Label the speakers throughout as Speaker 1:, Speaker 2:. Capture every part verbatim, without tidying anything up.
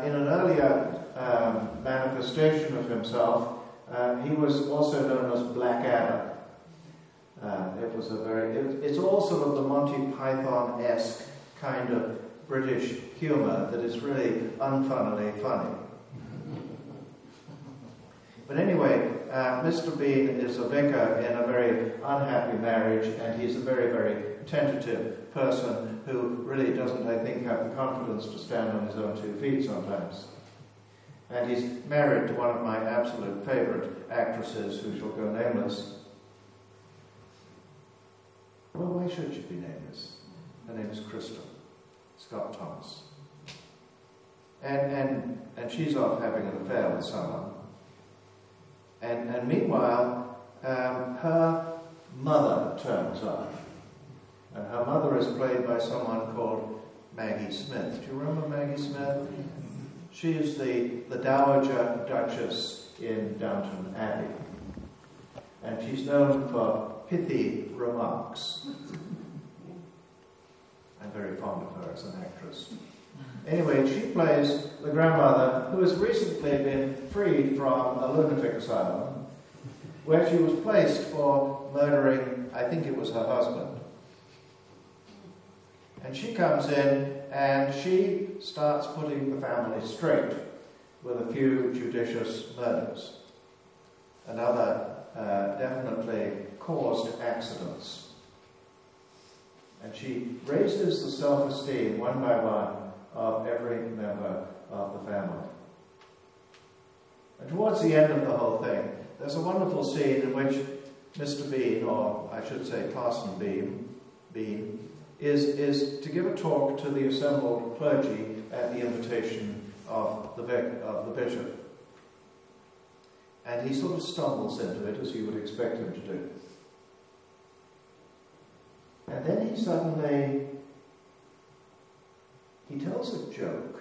Speaker 1: in an earlier um, manifestation of himself, uh, he was also known as Blackadder. Uh, it was a very, it, it's all sort of the Monty Python-esque kind of British humour that is really unfunnily funny. But anyway, uh, Mister Bean is a vicar in a very unhappy marriage, and he's a very, very tentative person who really doesn't, I think, have the confidence to stand on his own two feet sometimes. And he's married to one of my absolute favourite actresses, who shall go nameless. Well, why should she be nameless? Her name is Crystal Scott Thomas. And, and, and she's off having an affair with someone. And, and meanwhile, um, her mother turns up. And her mother is played by someone called Maggie Smith. Do you remember Maggie Smith? She is the, the Dowager Duchess in Downton Abbey. And she's known for pithy remarks. I'm very fond of her as an actress. Anyway, she plays the grandmother who has recently been freed from a lunatic asylum, where she was placed for murdering, I think it was her husband. And she comes in and she starts putting the family straight with a few judicious murders and other uh, definitely caused accidents. And she raises the self-esteem one by one of every member of the family. And towards the end of the whole thing, there's a wonderful scene in which Mister Bean, or I should say Parson Bean, Bean is, is to give a talk to the assembled clergy at the invitation of the, vic, of the bishop. And he sort of stumbles into it, as you would expect him to do. And then he suddenly, he tells a joke,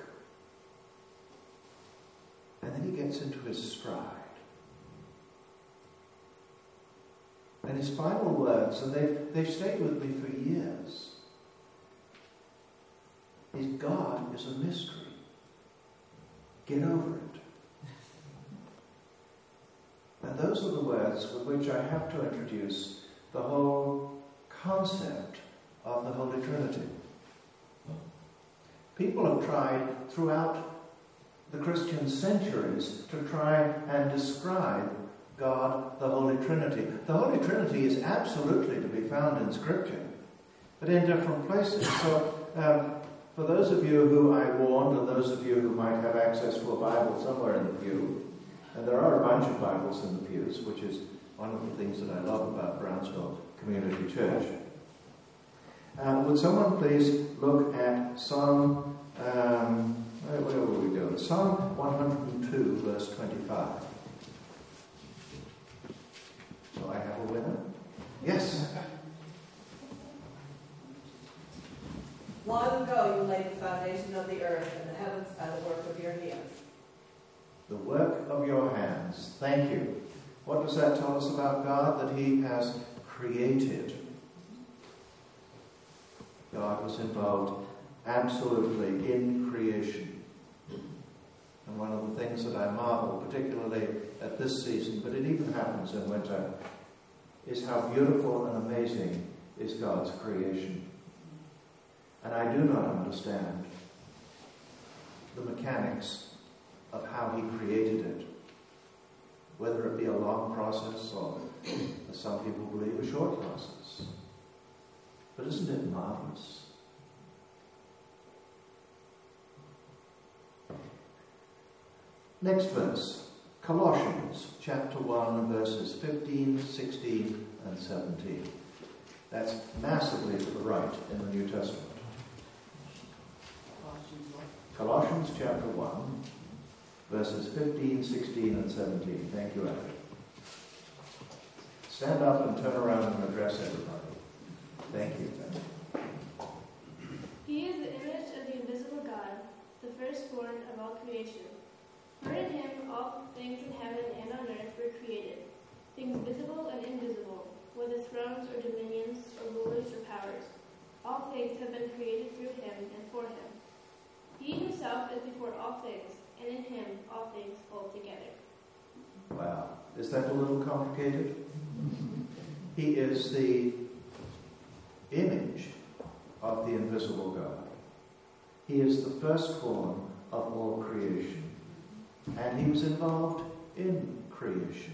Speaker 1: and then he gets into his stride. And his final words, and they've, they've stayed with me for years, is God is a mystery. Get over it. And those are the words with which I have to introduce the whole concept of the Holy Trinity. People have tried throughout the Christian centuries to try and describe God, the Holy Trinity. The Holy Trinity is absolutely to be found in Scripture, but in different places. So, um, for those of you who I warned, and those of you who might have access to a Bible somewhere in the pew, and there are a bunch of Bibles in the pews, which is one of the things that I love about Brownsville Community Church. Uh, would someone please look at Psalm, um, where, where will we go? Psalm one hundred two, verse twenty-five. So I have a winner? Yes.
Speaker 2: Long ago you laid the foundation of the earth, and the heavens by the work of your hands.
Speaker 1: The work of your hands. Thank you. What does that tell us about God? That He has created. God was involved absolutely in creation. And one of the things that I marvel, particularly at this season, but it even happens in winter, is how beautiful and amazing is God's creation. And I do not understand the mechanics of how He created it, whether it be a long process or, as some people believe, a short process. But isn't it marvelous? Next verse, Colossians chapter one, verses fifteen, sixteen, and seventeen. That's massively to the right in the New Testament. Colossians chapter one, verses fifteen, sixteen, and seventeen. Thank you, Abby. Stand up and turn around and address everybody. Thank you.
Speaker 3: He is the image of the invisible God, the firstborn of all creation. For in Him all things in heaven and on earth were created, things visible and invisible, whether thrones or dominions or rulers or powers. All things have been created through Him and for Him. He himself is before all things, and in him all things hold together.
Speaker 1: Wow. Is that a little complicated? He is the image of the invisible God. He is the firstborn of all creation. And he was involved in creation.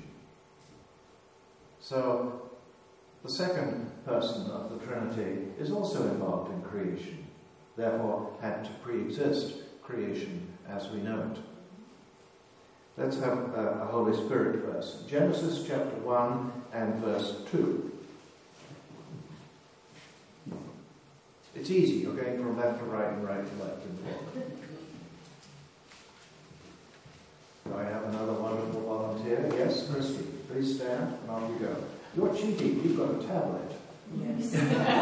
Speaker 1: So, the second person of the Trinity is also involved in creation. Therefore, had to pre-exist creation as we know it. Let's have a, a Holy Spirit verse. Genesis chapter one and verse two. It's easy. You're going from left to right and right to left and forward. Do I have another wonderful volunteer? Yes, Christy. Please stand and off you go. You're cheating. You've got a tablet.
Speaker 4: Yes.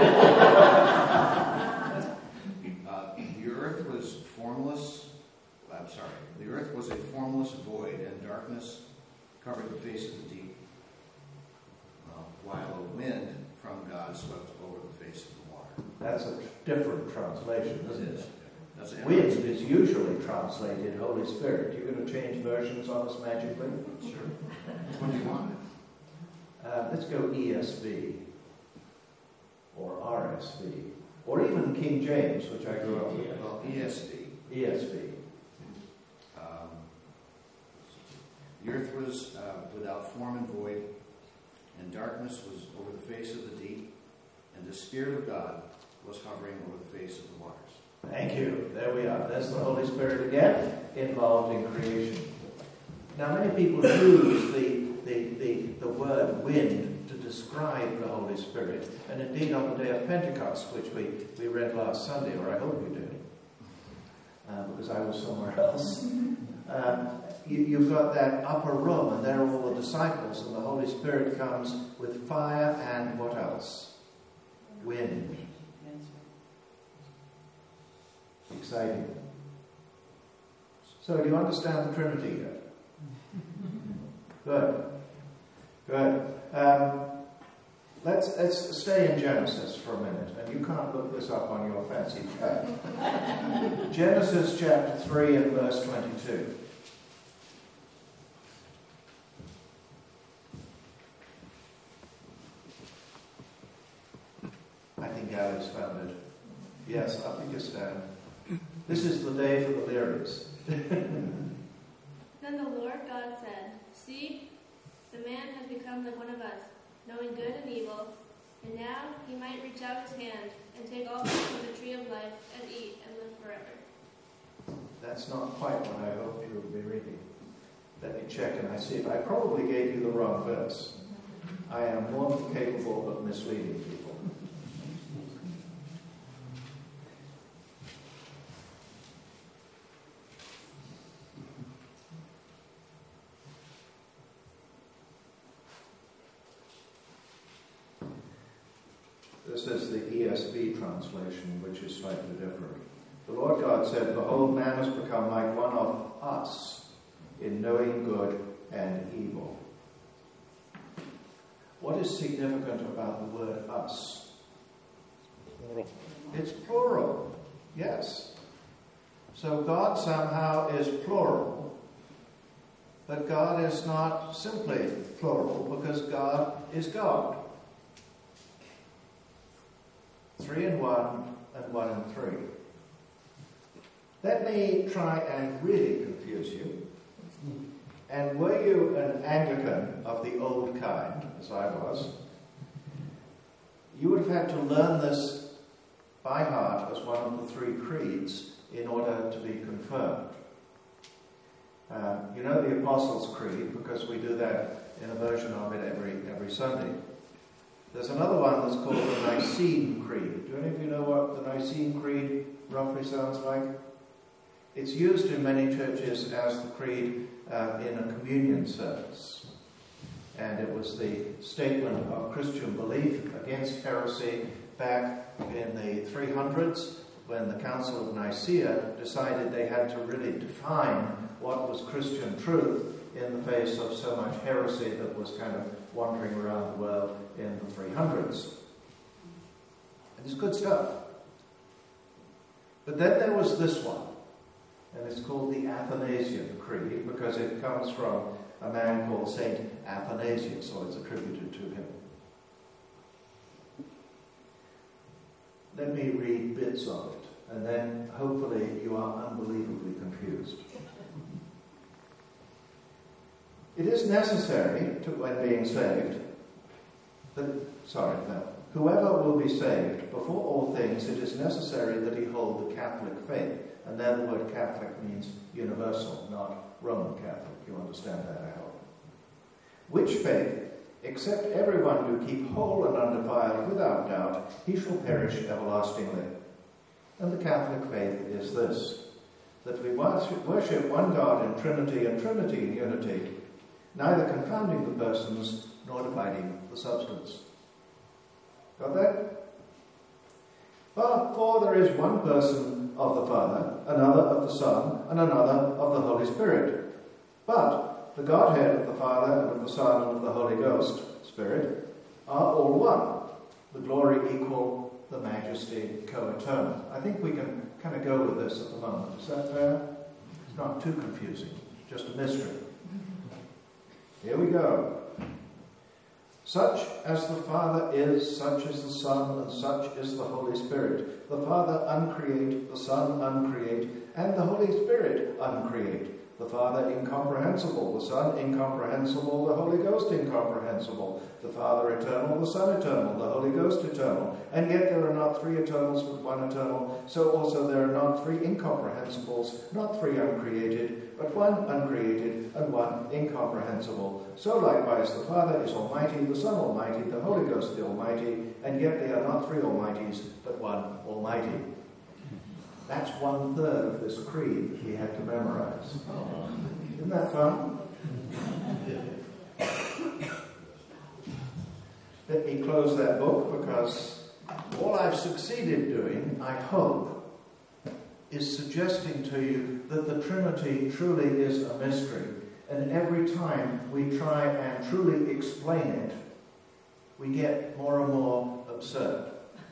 Speaker 4: uh, the earth was formless. I'm sorry. The earth was a formless void, and darkness covered the face of the deep, uh, while a wind from God swept over the face of the water.
Speaker 1: That's a different translation, isn't it?
Speaker 4: That's it.
Speaker 1: Wind is usually translated Holy Spirit. You're going to change versions on us magically?
Speaker 4: Sure. What do you want?
Speaker 1: Uh, let's go E S V or R S V or even King James, which I grew up with.
Speaker 4: Well, E S V.
Speaker 1: E S V.
Speaker 4: Um, the earth was uh, without form and void, and darkness was over the face of the deep, and the Spirit of God was hovering over the face of the waters.
Speaker 1: Thank you. There we are. There's the Holy Spirit again, involved in creation. Now, many people use the, the, the, the word wind to describe the Holy Spirit. And indeed, on the day of Pentecost, which we, we read last Sunday, or I hope you did, uh, because I was somewhere else, um, you, you've got that upper room, and there are all the disciples, and the Holy Spirit comes with fire and what else? Wind. Exciting. So, do you understand the Trinity yet? Good. Good. Um, let's let's stay in Genesis for a minute, and you can't look this up on your fancy pad. Genesis chapter three and verse twenty-two. I think Alex found it. Yes, I think you stand. This is the day for the lyrics.
Speaker 3: Then the Lord God said, "See, the man has become like one of us, knowing good and evil, and now he might reach out his hand and take also from the tree of life and eat and live forever."
Speaker 1: That's not quite what I hoped you would be reading. Let me check and I see if I probably gave you the wrong verse. I am more than capable of misleading people. This is the E S V translation, which is slightly different. The Lord God said, "Behold, man has become like one of us in knowing good and evil." What is significant about the word us? Plural. It's plural. Yes. So God somehow is plural. But God is not simply plural, because God is God. Three in one and one in three. Let me try and really confuse you. And were you an Anglican of the old kind, as I was, you would have had to learn this by heart as one of the three creeds in order to be confirmed. Um, you know the Apostles' Creed, because we do that in a version of it every, every Sunday. There's another one that's called the Nicene Creed. Do any of you know what the Nicene Creed roughly sounds like? It's used in many churches as the creed uh, in a communion service. And it was the statement of Christian belief against heresy back in the three hundreds, when the Council of Nicaea decided they had to really define what was Christian truth in the face of so much heresy that was kind of wandering around the world in the three hundreds. And it's good stuff. But then there was this one, And it's called the Athanasian Creed because it comes from a man called Saint Athanasius, so it's attributed to him. Let me read bits of it, and then hopefully you are unbelievably confused. It is necessary, to, when being saved, that, sorry, no, whoever will be saved, before all things, it is necessary that he hold the Catholic faith. And there the word Catholic means universal, not Roman Catholic. You understand that, I hope. Which faith, except everyone who keep whole and undefiled without doubt, he shall perish everlastingly. And the Catholic faith is this, that we worship one God in Trinity and Trinity in unity, neither confounding the persons nor dividing the substance. Got that? But for there is one person of the Father, another of the Son, and another of the Holy Spirit. But the Godhead of the Father and of the Son and of the Holy Ghost, Spirit, are all one, the glory equal, the majesty co-eternal. I think we can kind of go with this at the moment. Is that fair? It's not too confusing, just a mystery. Here we go. Such as the Father is, such is the Son, and such is the Holy Spirit. The Father uncreate, the Son uncreate, and the Holy Spirit uncreate. The Father incomprehensible, the Son incomprehensible, the Holy Ghost incomprehensible. The Father eternal, the Son eternal, the Holy Ghost eternal. And yet there are not three eternals but one eternal. So also there are not three incomprehensibles, not three uncreated, but one uncreated and one incomprehensible. So likewise the Father is Almighty, the Son Almighty, the Holy Ghost the Almighty, and yet they are not three Almighties, but one Almighty. That's one third of this creed we had to memorize. Isn't that fun? Let me close that book because all I've succeeded doing, I hope, is suggesting to you that the Trinity truly is a mystery. And every time we try and truly explain it, we get more and more absurd.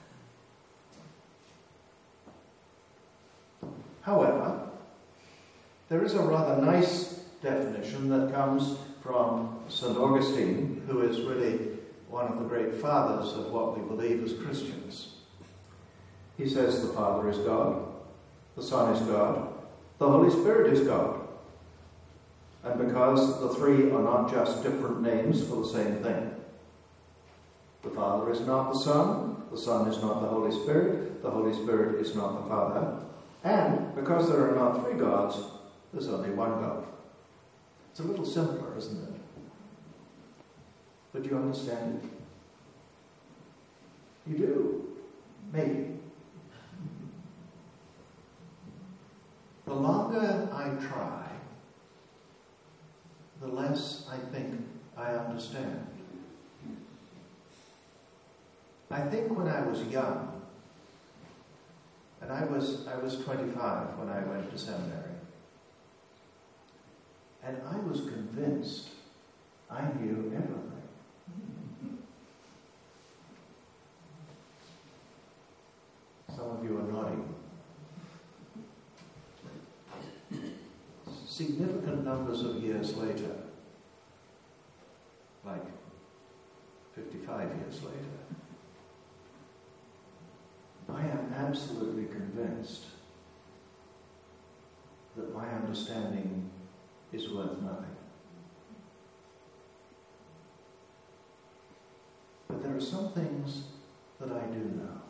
Speaker 1: However, there is a rather nice definition that comes from Saint Augustine, who is really one of the great fathers of what we believe as Christians. He says the Father is God, the Son is God, the Holy Spirit is God. And because the three are not just different names for the same thing. The Father is not the Son, the Son is not the Holy Spirit, the Holy Spirit is not the Father. And because there are not three gods, there's only one God. It's a little simpler, isn't it? But do you understand it? You do. Maybe. The longer I try, the less I think I understand. I think when I was young, and I was I was twenty-five when I went to seminary, and I was convinced I knew everything. Some of you are nodding. Significant numbers of years later, like fifty-five years later, I am absolutely convinced that my understanding is worth nothing. But there are some things that I do know.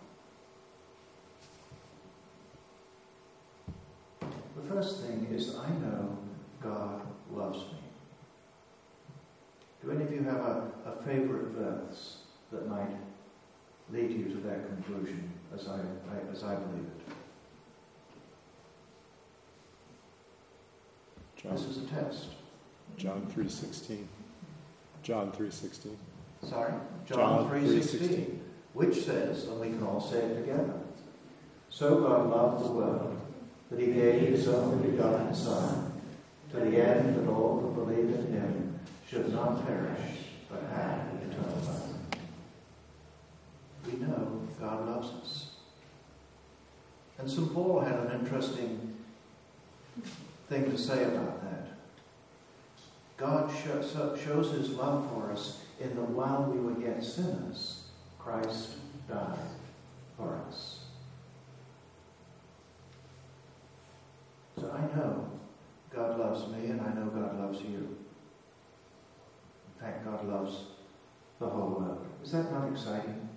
Speaker 1: The first thing is I know God loves me. Do any of you have a, a favorite verse that might lead you to that conclusion as I, I as I believe it?
Speaker 5: John,
Speaker 1: this is a test.
Speaker 5: John three sixteen. John three sixteen.
Speaker 1: Sorry? John,
Speaker 5: John
Speaker 1: three sixteen. Which says, and we can all say it together, so God loved the world that he gave his only begotten Son, to the end that all who believe in him should not perish, but have eternal life. We know God loves us. And Saint Paul had an interesting thing to say about that. God shows, shows his love for us in that while we were yet sinners, Christ died for us. So I know God loves me, and I know God loves you. In fact, God loves the whole world. Is that not exciting?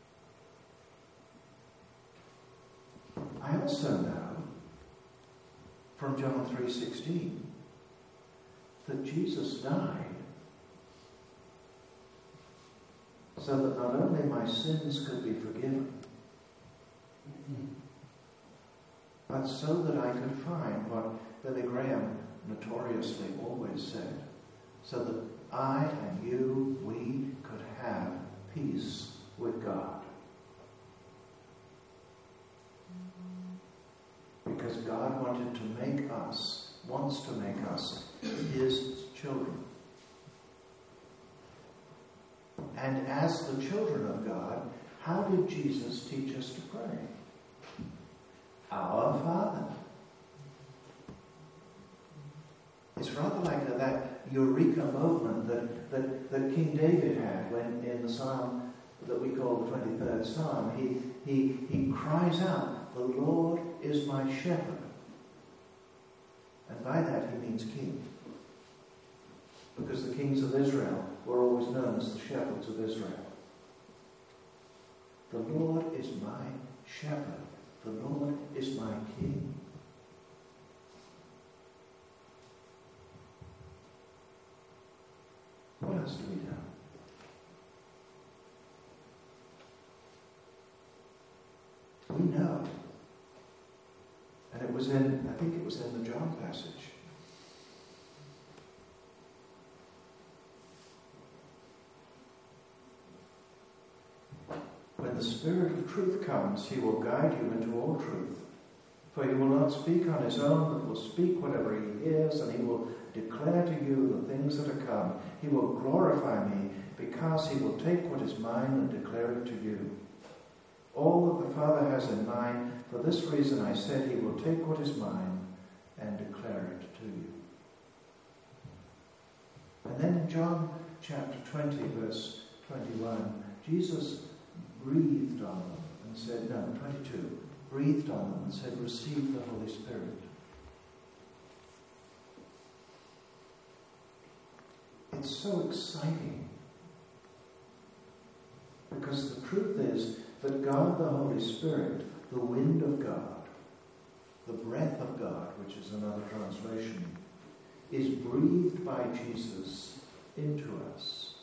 Speaker 1: I also know from John three sixteen that Jesus died so that not only my sins could be forgiven, but so that I could find what Billy Graham notoriously always said, so that I and you, we could have peace with God. Because God wanted to make us, wants to make us, his children. And as the children of God, how did Jesus teach us to pray? Our Father. It's rather like that eureka moment that, that, that King David had when in the psalm that we call the twenty-third Psalm, he, he, he cries out, "The Lord is my shepherd." And by that he means king. Because the kings of Israel were always known as the shepherds of Israel. The Lord is my shepherd. The Lord is my king. What else do we know? We know, and it was in, I think it was in the John passage, when the Spirit of truth comes, he will guide you into all truth. For he will not speak on his own, but will speak whatever he hears, and he will declare to you the things that are come. He will glorify me, because he will take what is mine and declare it to you. All that the Father has in mind, for this reason I said he will take what is mine and declare it to you. And then in John chapter twenty, verse twenty-one, Jesus breathed on them and said, no, twenty-two, breathed on them and said, receive the Holy Spirit. It's so exciting, because the truth is that God the Holy Spirit, the wind of God, the breath of God, which is another translation, is breathed by Jesus into us.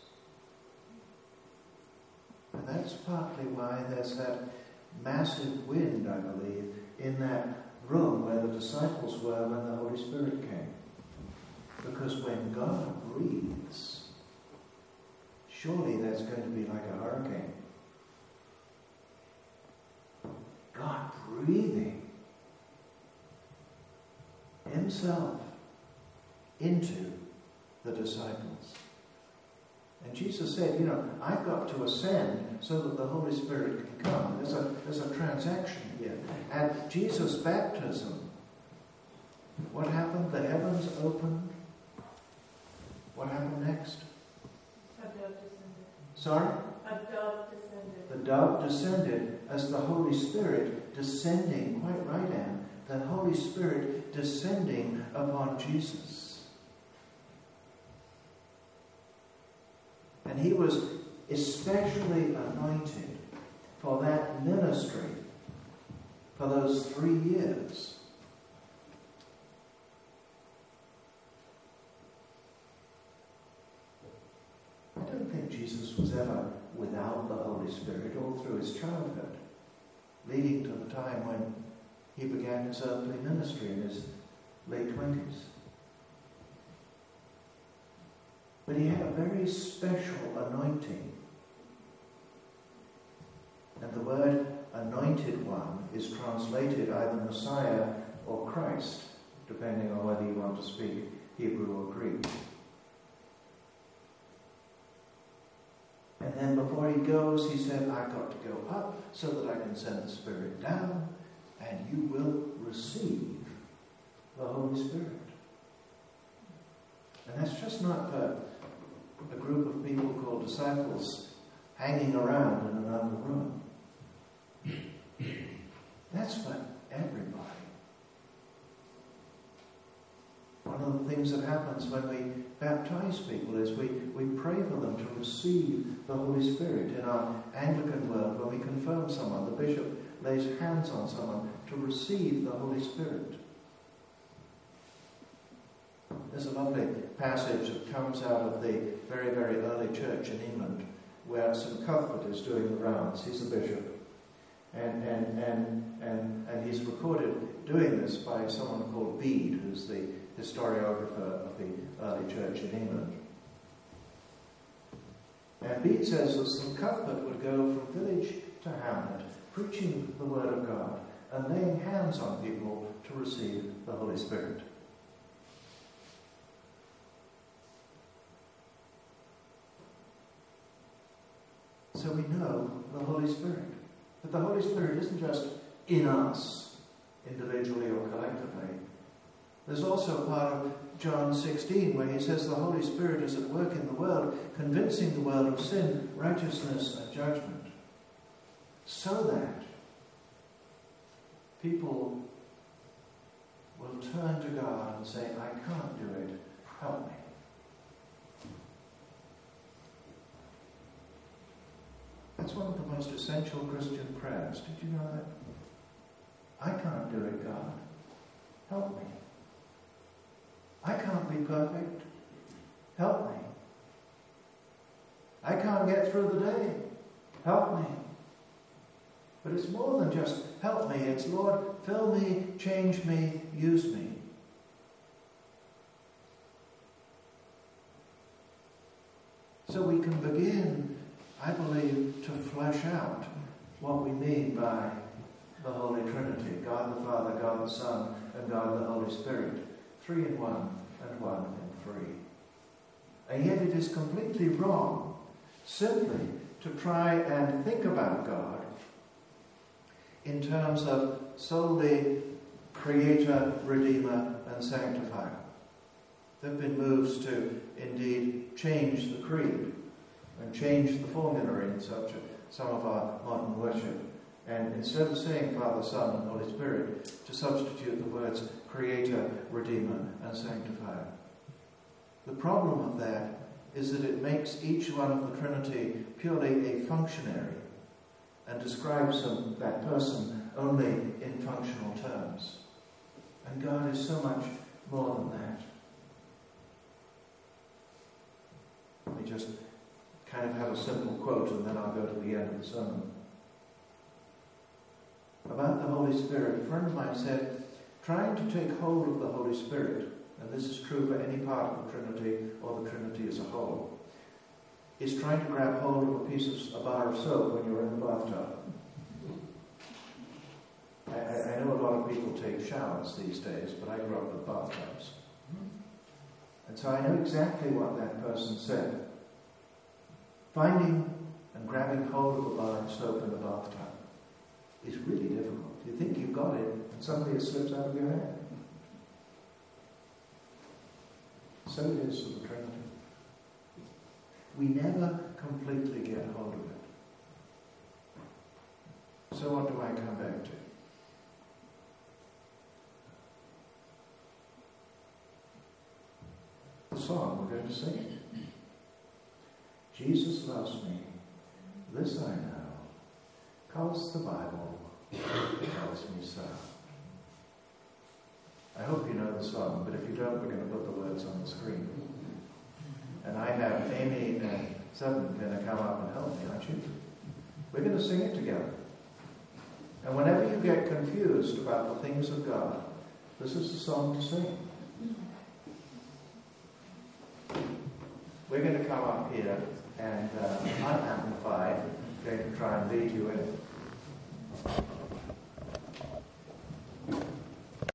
Speaker 1: And that's partly why there's that massive wind, I believe, in that room where the disciples were when the Holy Spirit came. Because when God breathes, surely that's going to be like a hurricane. God breathing himself into the disciples. And Jesus said, you know, I've got to ascend so that the Holy Spirit can come. There's a, there's a transaction here. At Jesus' baptism, what happened? The heavens opened. What happened next?
Speaker 2: A dove descended.
Speaker 1: Sorry?
Speaker 2: A dove descended.
Speaker 1: The dove descended as the Holy Spirit descending, quite right, Anne, the Holy Spirit descending upon Jesus. And he was especially anointed for that ministry for those three years. I don't think Jesus was ever without the Holy Spirit all through his childhood, leading to the time when he began his earthly ministry in his late twenties. But he had a very special anointing. And the word anointed one is translated either Messiah or Christ, depending on whether you want to speak Hebrew or Greek. And then before he goes, he said, I've got to go up so that I can send the Spirit down, and you will receive the Holy Spirit. And that's just not for a group of people called disciples hanging around in another room. That's for everybody. One of the things that happens when we baptize people is we, we pray for them to receive the Holy Spirit. In our Anglican world, when we confirm someone, the bishop lays hands on someone to receive the Holy Spirit. There's a lovely passage that comes out of the very, very early church in England where Saint Cuthbert is doing the rounds. He's the bishop. And, and, and, and, and he's recorded doing this by someone called Bede, who's the historiographer of the early church in England. And Bede says that Saint Cuthbert would go from village to hamlet, preaching the word of God and laying hands on people to receive the Holy Spirit. So we know the Holy Spirit. But the Holy Spirit isn't just in us, individually or collectively. There's also part of John sixteen where he says the Holy Spirit is at work in the world, convincing the world of sin, righteousness, and judgment. So that people will turn to God and say, I can't do it, help me. That's one of the most essential Christian prayers. Did you know that? I can't do it, God. Help me. I can't be perfect. Help me. I can't get through the day. Help me. But it's more than just help me. It's, Lord, fill me, change me, use me. So we can begin, I believe, to flesh out what we mean by the Holy Trinity, God the Father, God the Son, and God the Holy Spirit, three in one and one in three. And yet it is completely wrong simply to try and think about God in terms of solely Creator, Redeemer, and Sanctifier. There have been moves to indeed change the creed and change the formula in such a, some of our modern worship. And instead of saying Father, Son, and Holy Spirit, to substitute the words Creator, Redeemer, and Sanctifier. The problem of that is that it makes each one of the Trinity purely a functionary and describes them, that person only in functional terms. And God is so much more than that. Let me just kind of have a simple quote and then I'll go to the end of the sermon. About the Holy Spirit, a friend of mine said, trying to take hold of the Holy Spirit, and this is true for any part of the Trinity or the Trinity as a whole, is trying to grab hold of a piece of a bar of soap when you're in the bathtub. I, I, I know a lot of people take showers these days, but I grew up with bathtubs. And so I know exactly what that person said. Finding and grabbing hold of a bar of soap in the bathtub is really difficult. You think you've got it, and suddenly it slips out of your hand. So it is with the Trinity. We never completely get hold of it. So what do I come back to? The song we're going to sing. Jesus loves me, this I know, 'cause the Bible tells me so. I hope you know the song, but if you don't, we're going to put the words on the screen. And I have Amy and Seven going to come up and help me, aren't you? We're going to sing it together. And whenever you get confused about the things of God, this is the song to sing. We're going to come up here and uh, unamplify, going to try and lead you in.